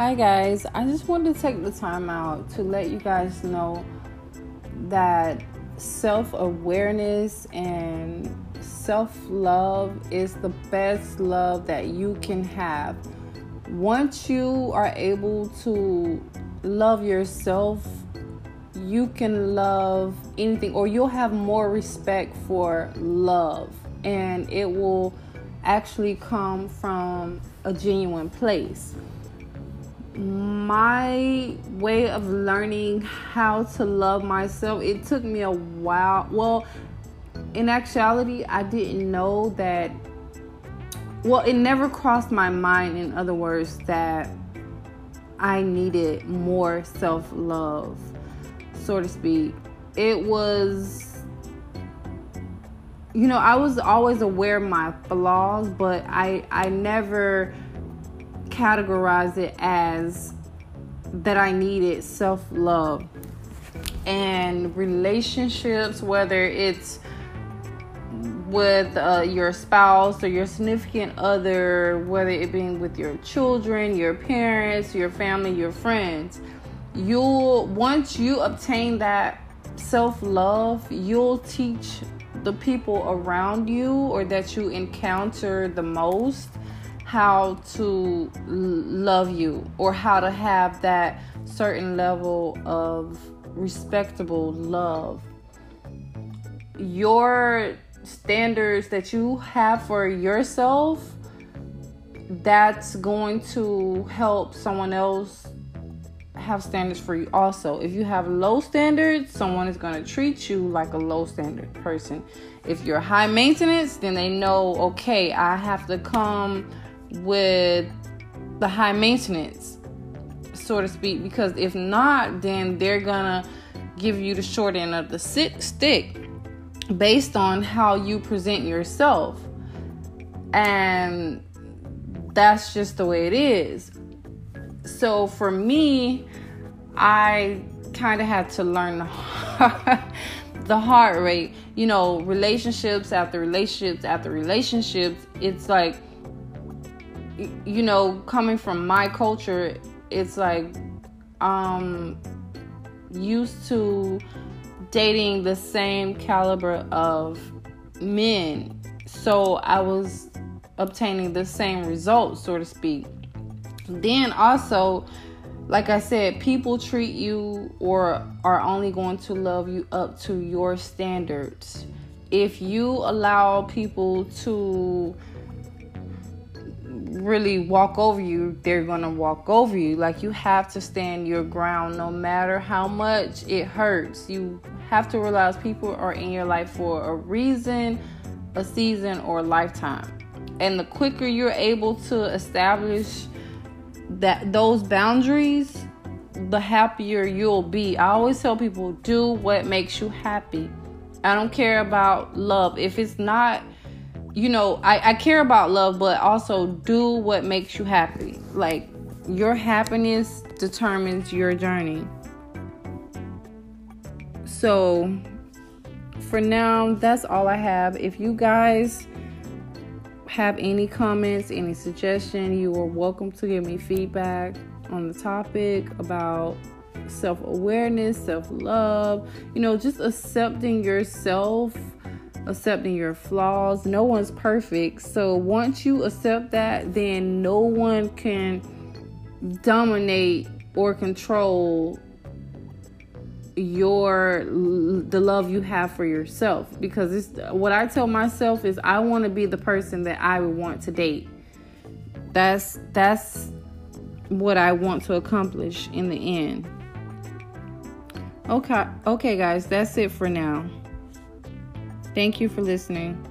Hi guys, I just wanted to take the time out to let you guys know that self-awareness and self-love is the best love that you can have. Once you are able to love yourself, you can love anything, or you'll have more respect for love, and it will actually come from a genuine place. My way of learning how to love myself, it took me a while. Well, in actuality, I didn't know that. Well, it never crossed my mind, in other words, that I needed more self-love, so to speak. It was, I was always aware of my flaws, but I never categorize it as that I needed self-love. And relationships, whether it's with your spouse or your significant other, whether it being with your children, your parents, your family, your friends, once you obtain that self-love, you'll teach the people around you or that you encounter the most how to love you, or how to have that certain level of respectable love. Your standards that you have for yourself, that's going to help someone else have standards for you also. If you have low standards, someone is going to treat you like a low standard person. If you're high maintenance, then they know, okay, I have to come with the high maintenance, so to speak, because if not, then they're gonna give you the short end of the stick based on how you present yourself. And that's just the way it is. So for me, I kind of had to learn the hard way. Relationships after relationships after relationships, it's like, coming from my culture, it's like used to dating the same caliber of men, so I was obtaining the same results, so to speak. Then also, like I said, people treat you or are only going to love you up to your standards. If you allow people to really walk over you, they're gonna walk over you. Like, you have to stand your ground no matter how much it hurts. You have to realize people are in your life for a reason, a season, or a lifetime. And the quicker you're able to establish those boundaries, the happier you'll be. I always tell people, do what makes you happy. I don't care about love. If it's not, I care about love, but also do what makes you happy. Like, your happiness determines your journey. So for now, that's all I have. If you guys have any comments, any suggestion, you are welcome to give me feedback on the topic about self-awareness, self-love, just accepting yourself, accepting your flaws. No one's perfect. So once you accept that, then no one can dominate or control the love you have for yourself. Because it's what I tell myself is, I want to be the person that I would want to date. That's what I want to accomplish in the end. Okay guys, that's it for now. Thank you for listening.